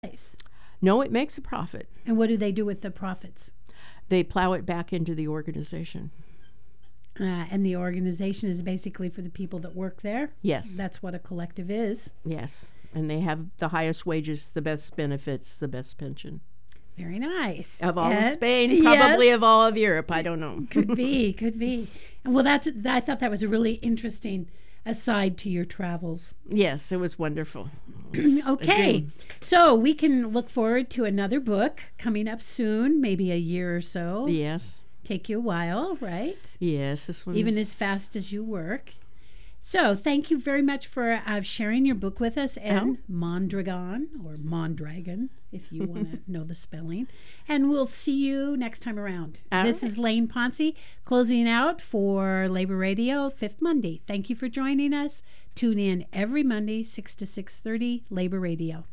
Nice. No, it makes a profit. And what do they do with the profits? They plow it back into the organization. And the organization is basically for the people that work there? Yes. That's what a collective is. Yes. And they have the highest wages, the best benefits, the best pension. Very nice. Of all of Spain, probably yes. Of all of Europe. I don't know. Could be. And well, I thought that was a really interesting aside to your travels. Yes, it was wonderful. Okay. So we can look forward to another book coming up soon, maybe a year or so. Yes. Take you a while, right? Yes, this one. Even as fast as you work. So thank you very much for sharing your book with us, and Mondragon, or Mondragon, if you want to know the spelling. And we'll see you next time around. This is Lane Ponce closing out for Labor Radio, Fifth Monday. Thank you for joining us. Tune in every Monday, 6 to 6:30, Labor Radio.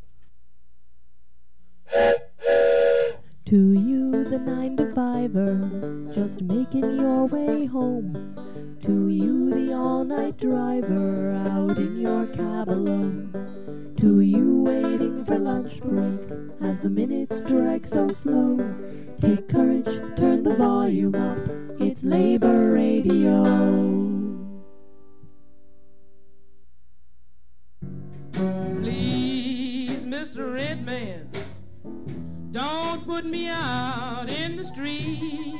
To you, the 9-to-5er, just making your way home. To you, the all-night driver, out in your cab alone. To you, waiting for lunch break, as the minutes drag so slow. Take courage, turn the volume up, it's Labor Radio. Please, Mr. Redman, don't put me out in the street.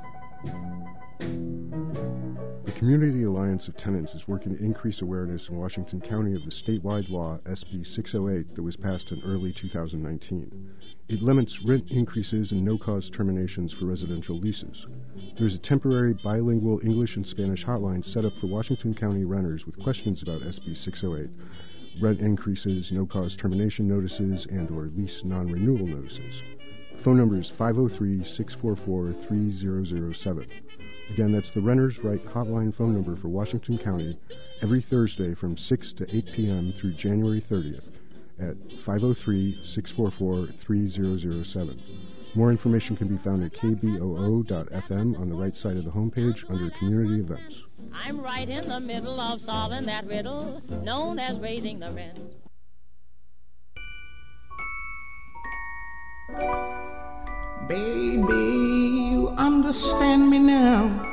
The Community Alliance of Tenants is working to increase awareness in Washington County of the statewide law SB 608 that was passed in early 2019. It limits rent increases and no-cause terminations for residential leases. There's a temporary bilingual English and Spanish hotline set up for Washington County renters with questions about SB 608, rent increases, no-cause termination notices, and/or lease non-renewal notices. The phone number is 503-644-3007. Again, that's the Renters' Right hotline phone number for Washington County every Thursday from 6 to 8 p.m. through January 30th at 503-644-3007. More information can be found at kboo.fm on the right side of the homepage under Community Events. I'm right in the middle of solving that riddle known as raising the rent. Baby, you understand me now.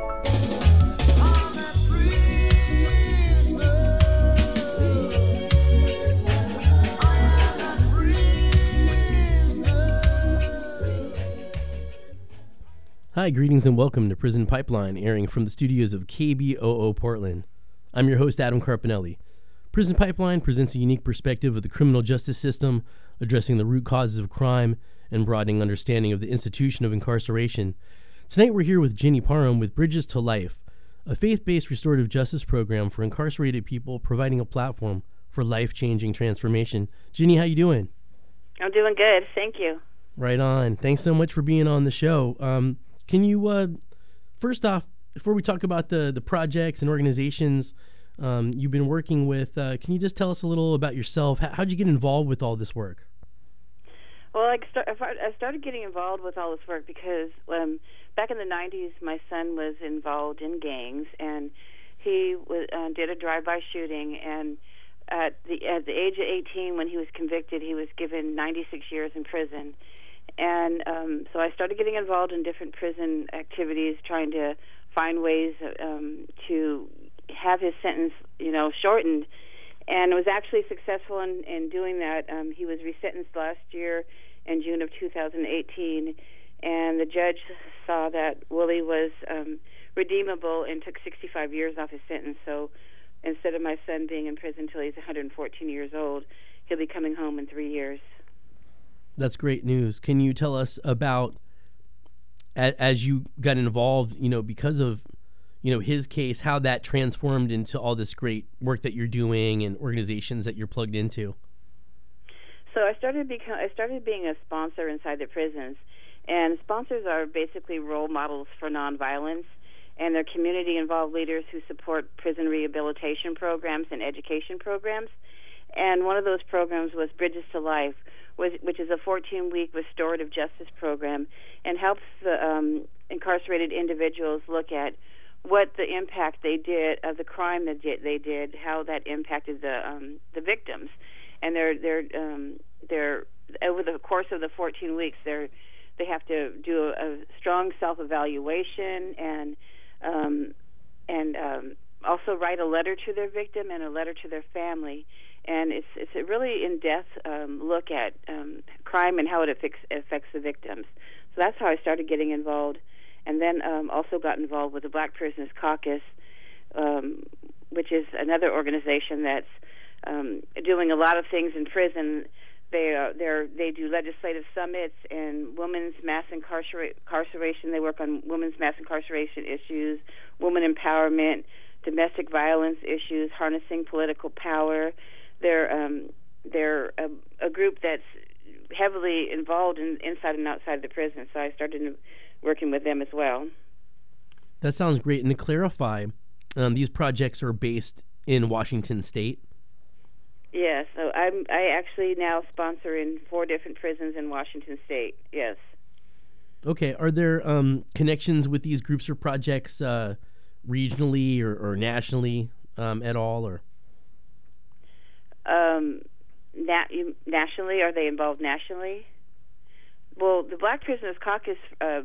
Hi, greetings and welcome to Prison Pipeline, airing from the studios of KBOO Portland. I'm your host, Adam Carpinelli. Prison Pipeline presents a unique perspective of the criminal justice system, addressing the root causes of crime and broadening understanding of the institution of incarceration. Tonight we're here with Ginny Parham with Bridges to Life, a faith-based restorative justice program for incarcerated people, providing a platform for life-changing transformation. Ginny, how you doing? I'm doing good, thank you. Right on. Thanks so much for being on the show. Can you, first off, before we talk about the projects and organizations you've been working with, can you just tell us a little about yourself? How'd you get involved with all this work? Well, I started getting involved with all this work because back in the 90s, my son was involved in gangs, and he did a drive-by shooting, and at the age of 18, when he was convicted, he was given 96 years in prison. And so I started getting involved in different prison activities, trying to find ways to have his sentence, shortened. And was actually successful in doing that. He was resentenced last year in June of 2018, and the judge saw that Willie was redeemable and took 65 years off his sentence. So instead of my son being in prison until he's 114 years old, he'll be coming home in 3 years. That's great news. Can you tell us about, as you got involved, because of, his case, how that transformed into all this great work that you're doing and organizations that you're plugged into? So I started being a sponsor inside the prisons, and sponsors are basically role models for nonviolence, and they're community-involved leaders who support prison rehabilitation programs and education programs. And one of those programs was Bridges to Life, which is a 14-week restorative justice program, and helps the incarcerated individuals look at what the impact they did of the crime that they did, how that impacted the victims. and they're over the course of the 14 weeks they have to do a strong self-evaluation and also write a letter to their victim and a letter to their family. And it's a really in-depth look at crime and how it affects the victims. So that's how I started getting involved. And then also got involved with the Black Prisoners Caucus, which is another organization that's doing a lot of things in prison. They do legislative summits and women's mass incarceration. They work on women's mass incarceration issues, women empowerment, domestic violence issues, harnessing political power. They're a group that's heavily involved inside and outside the prison. So I started working with them as well. That sounds great. And to clarify, these projects are based in Washington State? Yes. So I actually now sponsor in 4 different prisons in Washington State. Yes. Okay. Are there connections with these groups or projects regionally or nationally at all? Or nationally? Are they involved nationally? Well, the Black Prisoners Caucus,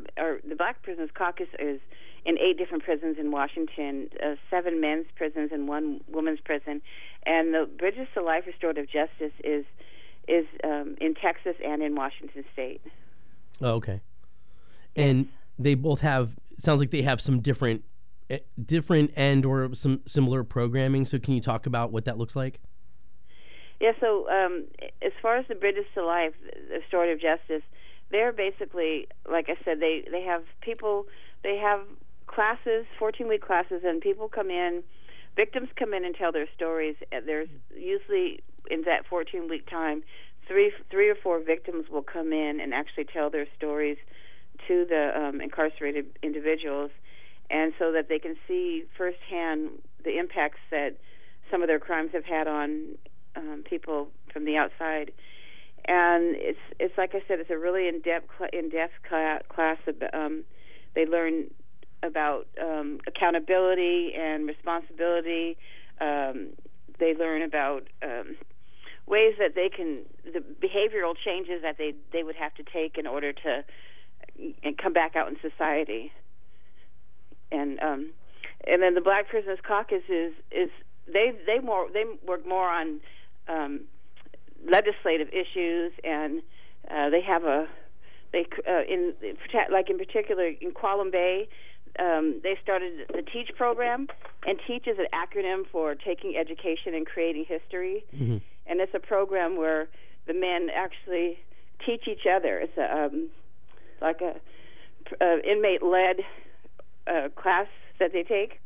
is in 8 different prisons in Washington, 7 men's prisons and 1 women's prison, and the Bridges to Life Restorative Justice is in Texas and in Washington State. Oh, okay. And they both have. Sounds like they have some different and or some similar programming. So can you talk about what that looks like? Yeah. So as far as the Bridges to Life Restorative Justice, they're basically, like I said, they have people. They have classes, 14-week classes, and people come in. Victims come in and tell their stories. There's usually in that 14-week time, three or 4 victims will come in and actually tell their stories to the incarcerated individuals, and so that they can see firsthand the impacts that some of their crimes have had on people from the outside. And it's like I said, it's a really in-depth class. They learn about accountability and responsibility. They learn about ways that they can, the behavioral changes that they would have to take in order to come back out in society. And then the Black Prisoners Caucus is they work more on legislative issues, and they have in particular in Qualam Bay, they started the TEACH program, and TEACH is an acronym for Taking Education and Creating History, mm-hmm. and it's a program where the men actually teach each other. It's like a inmate-led class that they take.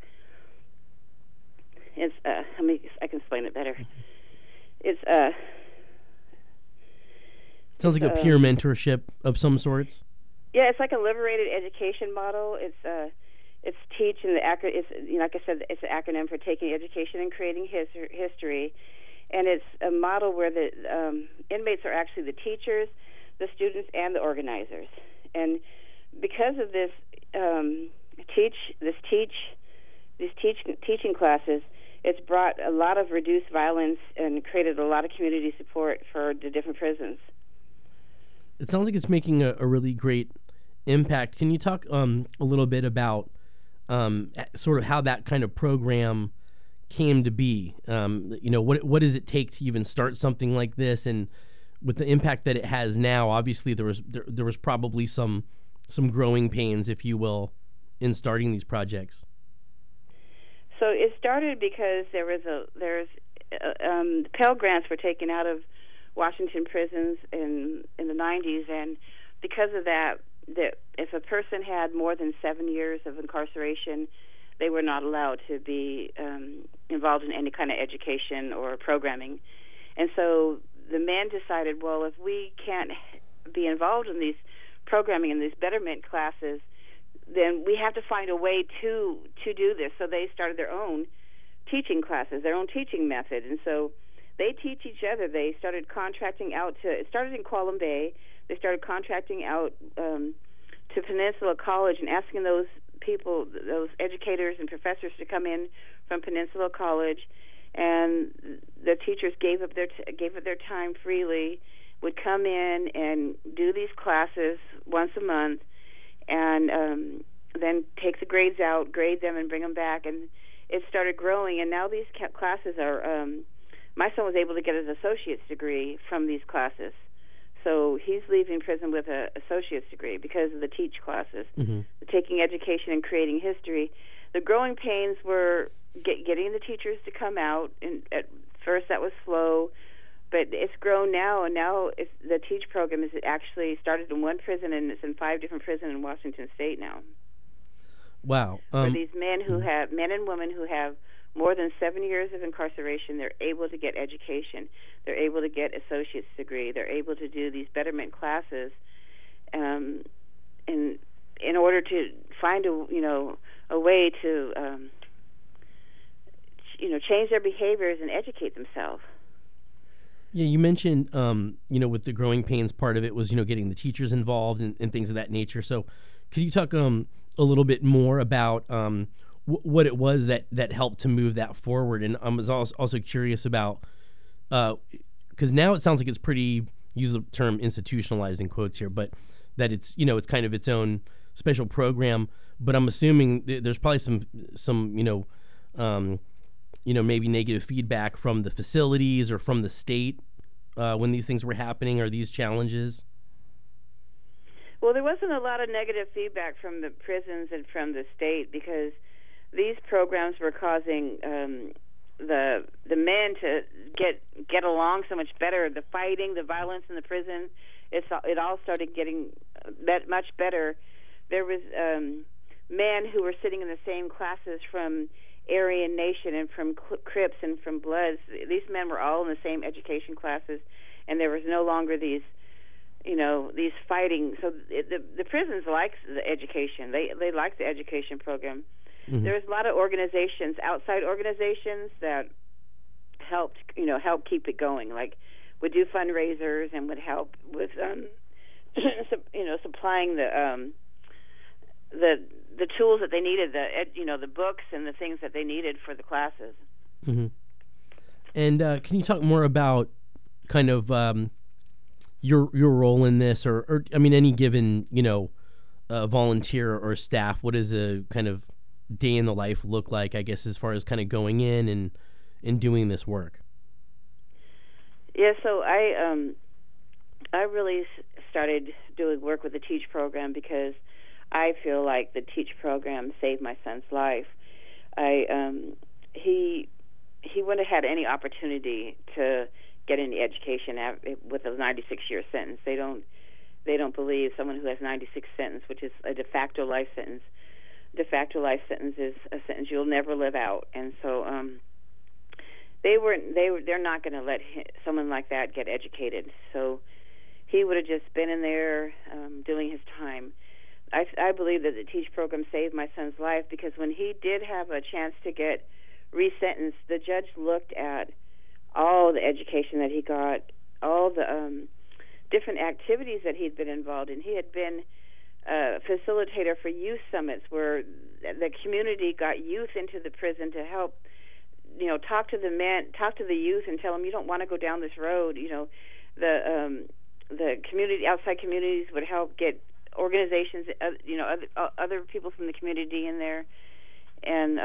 It's I can explain it better. It's sounds like a peer mentorship of some sorts. Yeah, it's like a liberated education model. It's TEACH, and like I said, it's an acronym for Taking Education and Creating History, and it's a model where the inmates are actually the teachers, the students, and the organizers. And because of this teaching classes, it's brought a lot of reduced violence and created a lot of community support for the different prisons. It sounds like it's making a really great impact. Can you talk a little bit about sort of how that kind of program came to be? What does it take to even start something like this, and with the impact that it has now? Obviously, there was probably some growing pains, if you will, in starting these projects. So it started because Pell Grants were taken out of Washington prisons in the 90s, and because of that, if a person had more than 7 years of incarceration, they were not allowed to be involved in any kind of education or programming. And so the men decided, well, if we can't be involved in these programming and these betterment classes, then we have to find a way to do this. So they started their own teaching classes, their own teaching method. And so they teach each other. They started contracting out it started in Qualam Bay. They started contracting out to Peninsula College and asking those people, those educators and professors, to come in from Peninsula College and the teachers gave up their time freely, would come in and do these classes once a month, and then take the grades out, grade them, and bring them back. And it started growing, and now these classes are, my son was able to get his associate's degree from these classes. So he's leaving prison with an associate's degree because of the TEACH classes, taking education and creating history. The growing pains were getting the teachers to come out, and at first that was slow, but it's grown now, and now the TEACH program is actually started in one prison, and it's in 5 different prisons in Washington State now. Wow. For these men and women who have more than 7 years of incarceration, they're able to get education. They're able to get associate's degree. They're able to do these betterment classes, in order to find a way to change their behaviors and educate themselves. Yeah, you mentioned with the growing pains, part of it was getting the teachers involved and things of that nature. So, could you talk a little bit more about what it was that helped to move that forward? And I was also curious about, because now it sounds like it's pretty, use the term institutionalized in quotes here, but that it's it's kind of its own special program. But I'm assuming there's probably some maybe negative feedback from the facilities or from the state when these things were happening, or these challenges. Well, there wasn't a lot of negative feedback from the prisons and from the state, because these programs were causing the men to get along so much better. The fighting, the violence in the prison, it all started getting much better. There was men who were sitting in the same classes from Aryan Nation and from Crips and from Bloods. These men were all in the same education classes, and there was no longer these fighting. So the prisons liked the education. They liked the education program. There was a lot of organizations, outside organizations, that helped keep it going. Like, would do fundraisers and would help with supplying the tools that they needed, the books and the things that they needed for the classes. And can you talk more about kind of your role in this, or I mean, any given volunteer or staff? What does a kind of day in the life look like, I guess, as far as kind of going in and doing this work? Yeah, so I really started doing work with the TEACH program because I feel like the TEACH program saved my son's life. He wouldn't have had any opportunity to get any education with a 96-year sentence. They don't believe someone who has 96 sentence, which is a de facto life sentence. De facto life sentence is a sentence you'll never live out, and so they're not going to let someone like that get educated. So he would have just been in there doing his time. I believe that the TEACH program saved my son's life, because when he did have a chance to get resentenced, the judge looked at all the education that he got, all the different activities that he'd been involved in. He had been a facilitator for youth summits where the community got youth into the prison to help, talk to the men, talk to the youth, and tell them you don't want to go down this road. The community, outside communities would help get organizations, other people from the community in there, and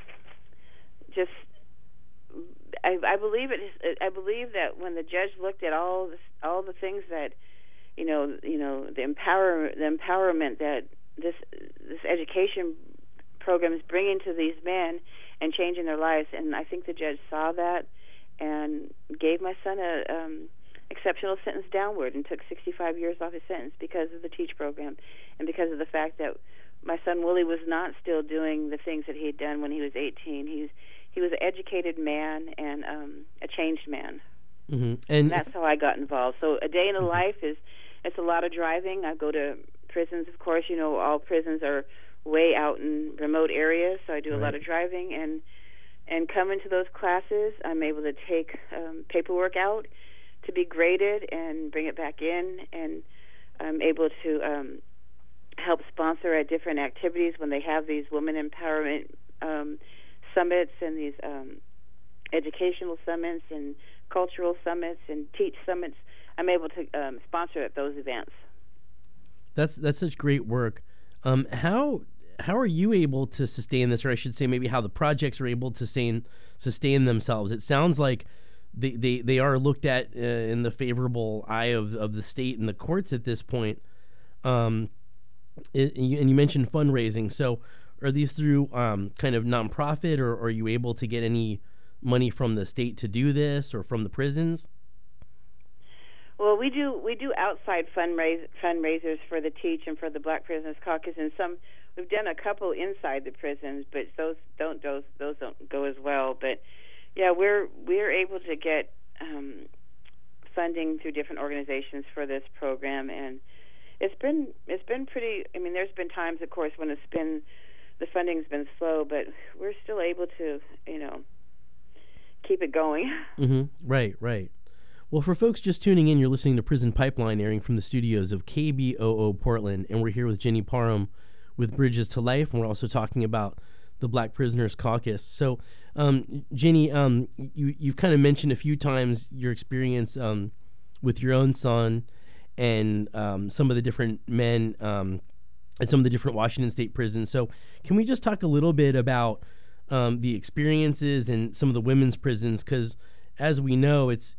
I believe it. I believe that when the judge looked at all the things that, the empowerment that this education program is bringing to these men and changing their lives, and I think the judge saw that and gave my son a exceptional sentence downward and took 65 years off his sentence because of the TEACH program, and because of the fact that my son Willie was not still doing the things that he had done when he was 18. He was an educated man and a changed man. And that's how I got involved. So a day in the life it's a lot of driving. I go to prisons, of course. All prisons are way out in remote areas, so I do a lot of driving and come into those classes. I'm able to take paperwork out to be graded and bring it back in, and I'm able to help sponsor at different activities when they have these women empowerment summits and these educational summits and cultural summits and teach summits. I'm able to sponsor at those events. That's such great work. How are you able to sustain this, or I should say maybe how the projects are able to sustain themselves? It sounds like they are looked at in the favorable eye of the state and the courts at this point. And you mentioned fundraising. So are these through kind of nonprofit, or are you able to get any money from the state to do this, or from the prisons? Well, we do outside fundraisers for the Teach and for the Black Prisoners Caucus, and we've done a couple inside the prisons, but those don't go as well. But yeah, we're able to get funding through different organizations for this program, and it's been pretty. I mean, there's been times, of course, when the funding's been slow, but we're still able to keep it going. Mm-hmm. Right. Well, for folks just tuning in, you're listening to Prison Pipeline, airing from the studios of KBOO Portland, and we're here with Jenny Parham with Bridges to Life, and we're also talking about the Black Prisoners Caucus. So, Jenny, you've kind of mentioned a few times your experience with your own son and some of the different men at some of the different Washington State prisons. So, can we just talk a little bit about the experiences in some of the women's prisons? Because as we know, it's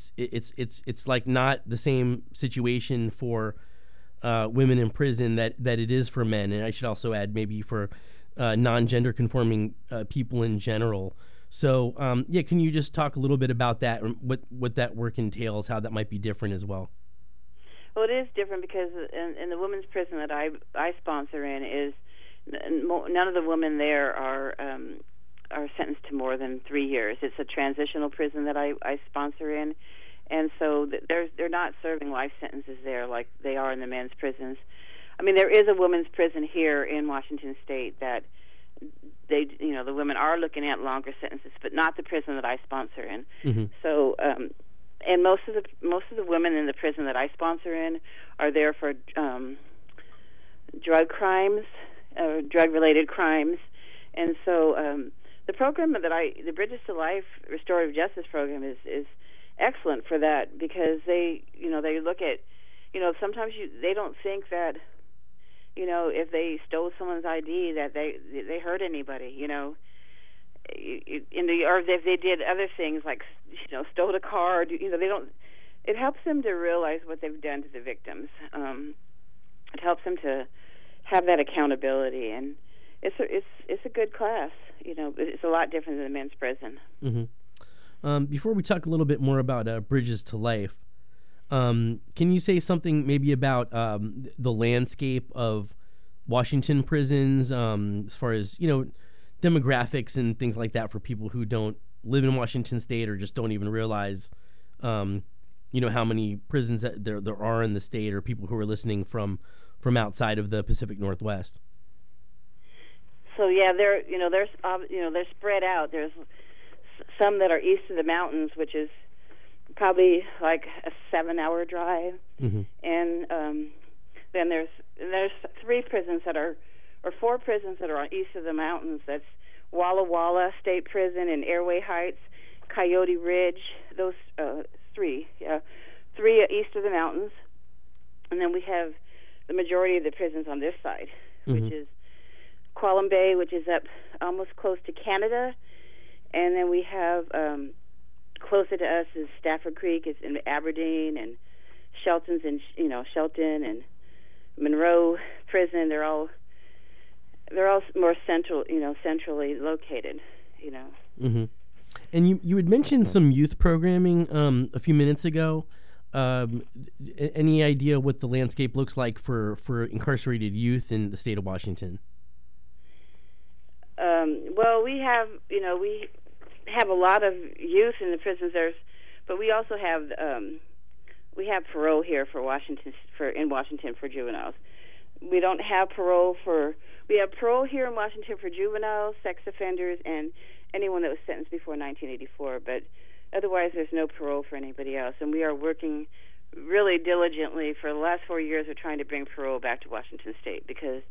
like not the same situation for women in prison that it is for men, and I should also add maybe for non-gender conforming people in general. So can you just talk a little bit about that, and what that work entails, how that might be different as well? Well, it is different because in the women's prison that I sponsor in is none of the women there are sentenced to more than 3 years. It's a transitional prison that I sponsor in, and so they're not serving life sentences there like they are in the men's prisons. I mean, there is a women's prison here in Washington State that the women are looking at longer sentences, but not the prison that I sponsor in. Mm-hmm. So, and most of the women in the prison that I sponsor in are there for drug crimes, drug-related crimes, and so. The program the Bridges to Life Restorative Justice Program is excellent for that, because they look at, sometimes they don't think that, if they stole someone's ID that they hurt anybody, or if they did other things like, stole a car, they don't. It helps them to realize what they've done to the victims. It helps them to have that accountability, and it's a good class. It's a lot different than the men's prison. Mm-hmm. Before we talk a little bit more about Bridges to Life, can you say something maybe about the landscape of Washington prisons, as far as demographics and things like that, for people who don't live in Washington State or just don't even realize how many prisons that there are in the state, or people who are listening from outside of the Pacific Northwest? So yeah, they're spread out. There's some that are east of the mountains, which is probably like a 7-hour drive, mm-hmm. And then there's 4 prisons that are east of the mountains. That's Walla Walla State Prison and Airway Heights, Coyote Ridge. Those 3 east of the mountains, and then we have the majority of the prisons on this side, mm-hmm. which is Qualam Bay, which is up almost close to Canada, and then we have closer to us is Stafford Creek. It's in Aberdeen, and Shelton's in Shelton, and Monroe Prison. They're all more centrally located. Mm-hmm. And you had mentioned some youth programming a few minutes ago. Any idea what the landscape looks like for incarcerated youth in the state of Washington? Well, we have a lot of youth in the prisons. But we also have parole here in Washington for juveniles. We don't have parole we have parole here in Washington for juveniles, sex offenders, and anyone that was sentenced before 1984. But otherwise, there's no parole for anybody else. And we are working really diligently for the last 4 years of trying to bring parole back to Washington State, because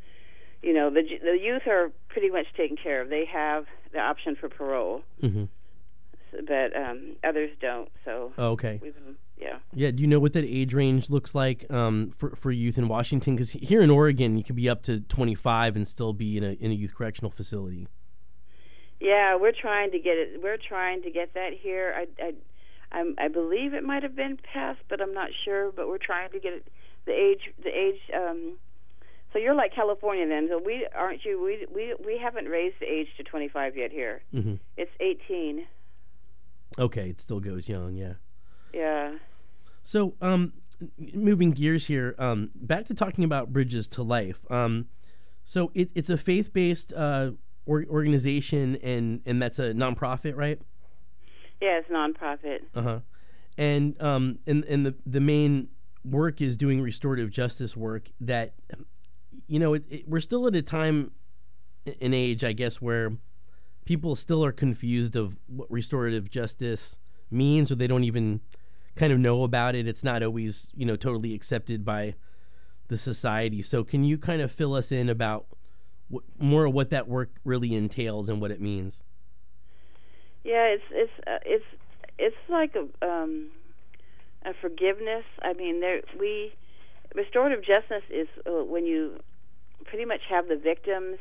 the youth are pretty much taken care of. They have the option for parole. Mm-hmm. but others don't. So Oh, okay. we've been, yeah. Yeah. Do you know what that age range looks like for youth in Washington? Because here in Oregon, you could be up to 25 and still be in a youth correctional facility. Yeah, we're trying to get it. We're trying to get that here. I believe it might have been passed, but I'm not sure. But we're trying to get it. The age. So you're like California then. So aren't you? We haven't raised the age to 25 yet here. Mm-hmm. It's 18. Okay, it still goes young. Yeah. Yeah. So, moving gears here, back to talking about Bridges to Life. So it's a faith-based organization, and that's a nonprofit, right? Yeah, it's nonprofit. And the main work is doing restorative justice work. That, we're still at a time and age, I guess, where people still are confused of what restorative justice means, or they don't even kind of know about it. It's not always, totally accepted by the society. So can you kind of fill us in about more of what that work really entails and what it means? Yeah, it's like a forgiveness. I mean, restorative justice is when you pretty much have the victims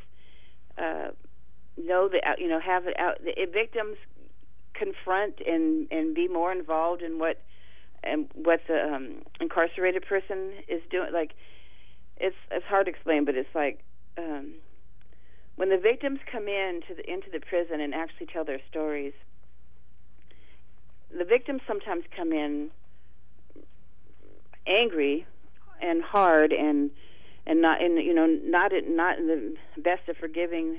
know that have it out. The victims confront and be more involved in what the incarcerated person is doing. Like, it's hard to explain, but it's like when the victims come into the prison and actually tell their stories. The victims sometimes come in angry and hard and not in not in the best of forgiving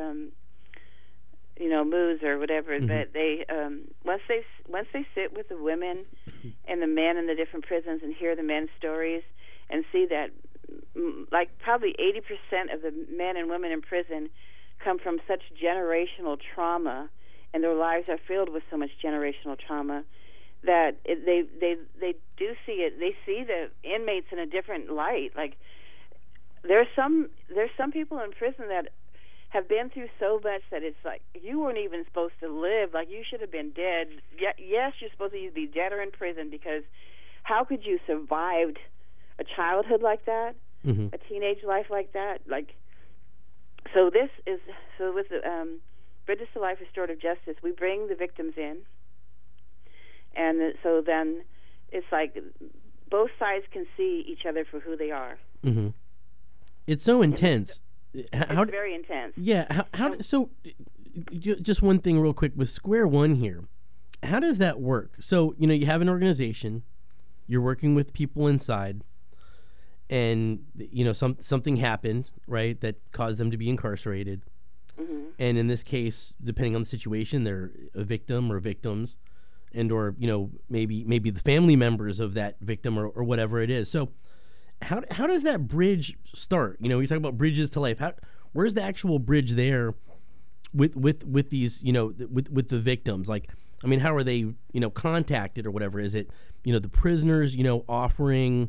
moods or whatever. Mm-hmm. But they once they sit with the women and the men in the different prisons and hear the men's stories and see that like probably 80% of the men and women in prison come from such generational trauma, and their lives are filled with so much generational trauma that they do see it. They see the inmates in a different light. Like there's some people in prison that have been through so much that it's like you weren't even supposed to live. Like you should have been dead. Yes, you're supposed to either be dead or in prison, because how could you survived a childhood like that, mm-hmm. a teenage life like that? Like, so with the Bridges to Life Restorative Justice, we bring the victims in, and so then it's like both sides can see each other for who they are. Mm-hmm. It's so intense. It's very intense. Yeah. So just one thing real quick with Square One here. How does that work? So, you have an organization, you're working with people inside, and, something happened, right, that caused them to be incarcerated. Mm-hmm. And in this case, depending on the situation, they're a victim or victims, and or, maybe the family members of that victim or whatever it is. So how does that bridge start? You talk about bridges to life. Where's the actual bridge there with these, with the victims? Like, I mean, how are they, contacted or whatever? Is it, the prisoners, offering,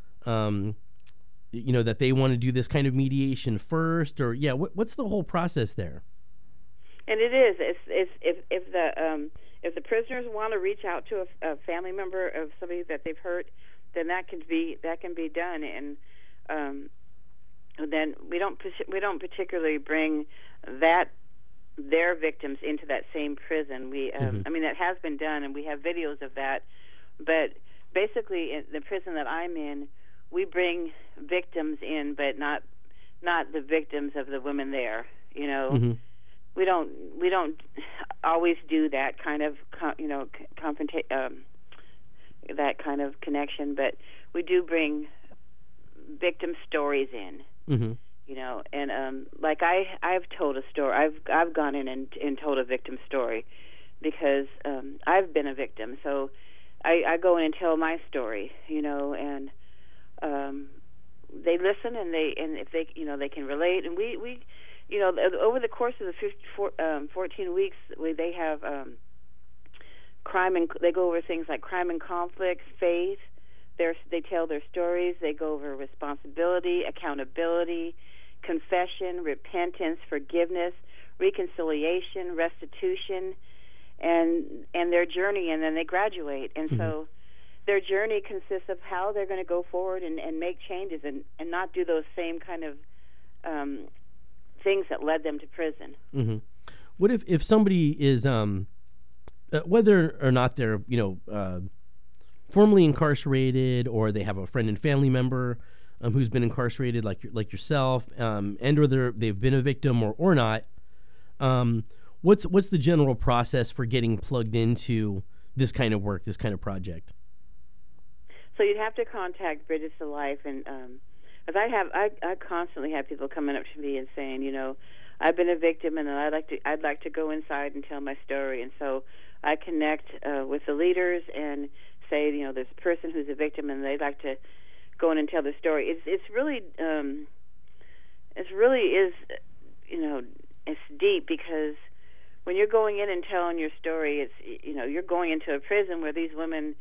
that they want to do this kind of mediation first, or what's the whole process there? And it is. If the prisoners want to reach out to a family member of somebody that they've hurt, then that can be done, and then we don't particularly bring their victims into that same prison. We mm-hmm. I mean, that has been done, and we have videos of that. But basically, in the prison that I'm in, we bring victims in, but not the victims of the women there. Mm-hmm. We don't always do that kind of that kind of connection, but we do bring victim stories in. Mm-hmm. And like I've told a story. I've gone in and told a victim story because I've been a victim. So I go in and tell my story, and they listen, and if they they can relate, and we over the course of the 14 weeks they have crime, and they go over things like crime and conflict, faith. They tell their stories. They go over responsibility, accountability, confession, repentance, forgiveness, reconciliation, restitution, and their journey, and then they graduate. And so their journey consists of how they're going to go forward and make changes and not do those same kind of things that led them to prison. Mm-hmm. What if somebody is, whether or not they're, formerly incarcerated, or they have a friend and family member who's been incarcerated, like yourself, and or they've been a victim or not, what's the general process for getting plugged into this kind of work, this kind of project? So you'd have to contact Bridges to Life, and as I constantly have people coming up to me and saying, I've been a victim, and I'd like to go inside and tell my story. And so I connect with the leaders and say, there's a person who's a victim, and they'd like to go in and tell their story. It's really it's deep, because when you're going in and telling your story, it's you're going into a prison where these women,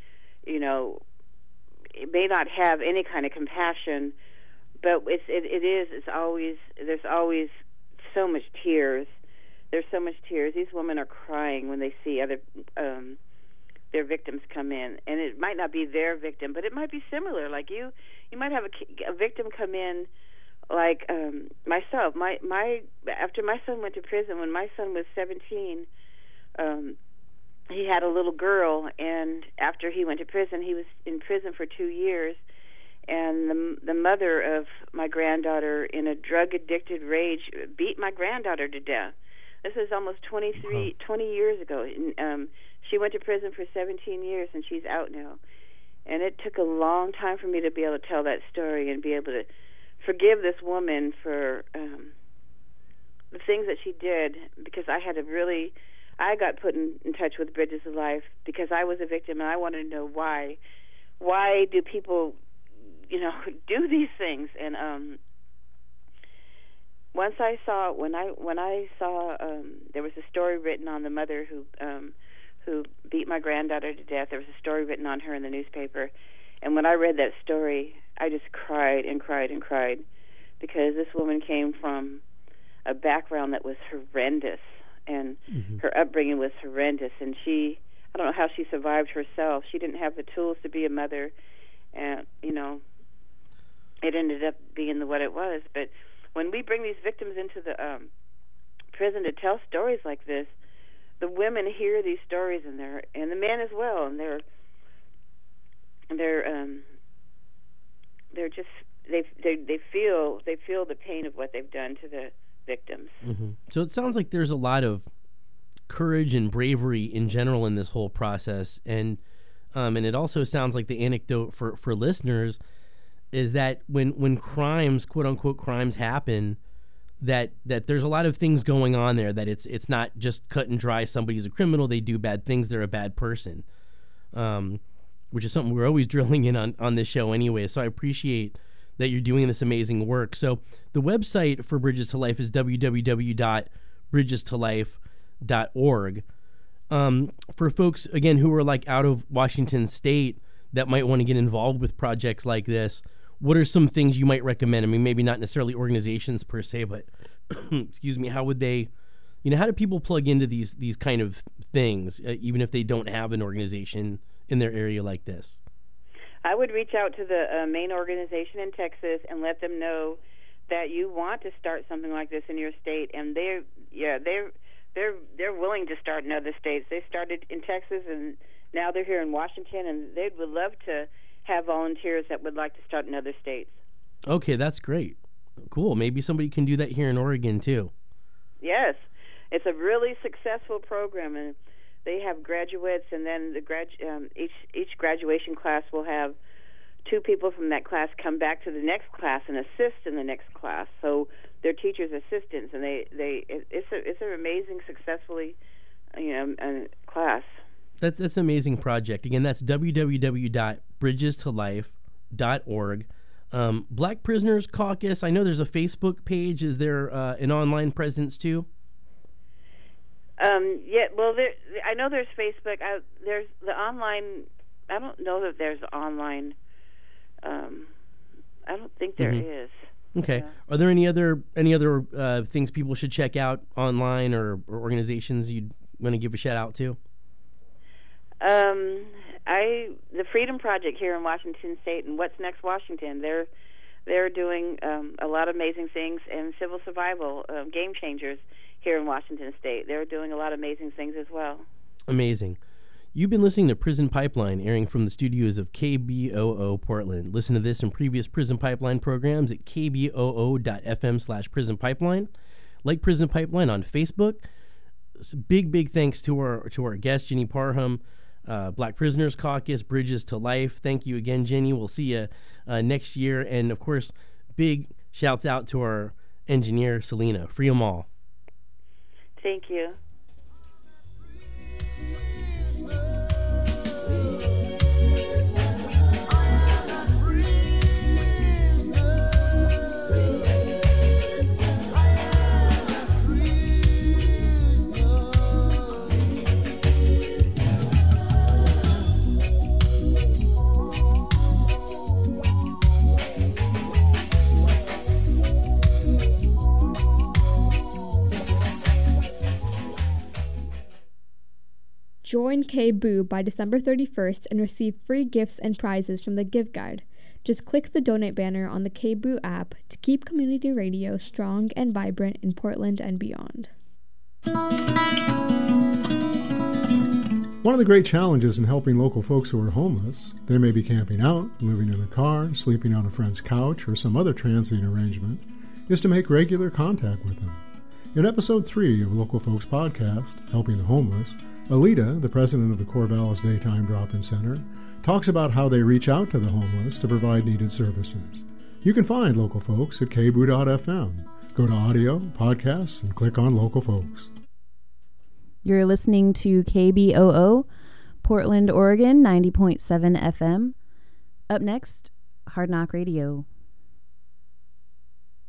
may not have any kind of compassion, but there's always so much tears. There's so much tears. These women are crying when they see other their victims come in, and it might not be their victim, but it might be similar. Like you might have a victim come in, like myself. After my son went to prison, when my son was 17, he had a little girl, and after he went to prison, he was in prison for 2 years. And the mother of my granddaughter, in a drug-addicted rage, beat my granddaughter to death. This is almost 20 years ago. She went to prison for 17 years, and she's out now. And it took a long time for me to be able to tell that story and be able to forgive this woman for the things that she did, because I got put in touch with Bridges of Life because I was a victim, and I wanted to know why. Why do people do these things? And when I saw there was a story written on the mother who beat my granddaughter to death. There was a story written on her in the newspaper, and when I read that story, I just cried and cried and cried, because this woman came from a background that was horrendous, and her upbringing was horrendous, and I don't know how she survived herself. She didn't have the tools to be a mother, and it ended up being what it was. But when we bring these victims into the prison to tell stories like this, the women hear these stories, and the men as well, and they're just they feel the pain of what they've done to the victims. Mm-hmm. So it sounds like there's a lot of courage and bravery in general in this whole process, and it also sounds like the anecdote for listeners is that when crimes, quote unquote crimes, happen, that there's a lot of things going on there, that it's not just cut and dry. Somebody's a criminal, they do bad things, they're a bad person, which is something we're always drilling in on this show anyway. So I appreciate that you're doing this amazing work. So the website for Bridges to Life is www.bridgestolife.org. For folks, again, who are like out of Washington State that might want to get involved with projects like this, what are some things you might recommend? I mean, maybe not necessarily organizations per se, but excuse me, how would they, how do people plug into these kind of things, even if they don't have an organization in their area like this? I would reach out to the main organization in Texas and let them know that you want to start something like this in your state, and they're willing to start in other states. They started in Texas, and now they're here in Washington, and they would love to have volunteers that would like to start in other states. Okay, that's great. Cool. Maybe somebody can do that here in Oregon too. Yes, it's a really successful program, and they have graduates, and then each graduation class will have 2 people from that class come back to the next class and assist in the next class. So they're teachers' assistants, and it's an amazing, successfully class. That's an amazing project. Again, that's www.bridgestolife.org. Black Prisoners Caucus, I know there's a Facebook page. Is there an online presence too? Yeah, well, I know there's Facebook. There's the online. I don't know that there's online. I don't think there is. Okay. Are there any other things people should check out online, or organizations you'd want to give a shout out to? The Freedom Project here in Washington State and What's Next Washington, they're doing a lot of amazing things, and Civil Survival, Game Changers here in Washington State, they're doing a lot of amazing things as well. Amazing. You've been listening to Prison Pipeline, airing from the studios of KBOO Portland. Listen to this and previous Prison Pipeline programs at kboo.fm/Prison Pipeline. Like Prison Pipeline on Facebook. Big thanks to our guest, Jenny Parham, Black Prisoners Caucus, Bridges to Life. Thank you again, Jenny. We'll see you next year. And, of course, big shouts out to our engineer, Selena. Free 'em all. Thank you. Join KBOO by December 31st and receive free gifts and prizes from the Give Guide. Just click the donate banner on the KBOO app to keep community radio strong and vibrant in Portland and beyond. One of the great challenges in helping local folks who are homeless, they may be camping out, living in a car, sleeping on a friend's couch, or some other transient arrangement, is to make regular contact with them. In episode 3 of Local Folks Podcast, Helping the Homeless, Alita, the president of the Corvallis Daytime Drop-In Center, talks about how they reach out to the homeless to provide needed services. You can find Local Folks at kboo.fm. Go to audio, podcasts, and click on Local Folks. You're listening to KBOO, Portland, Oregon, 90.7 FM. Up next, Hard Knock Radio.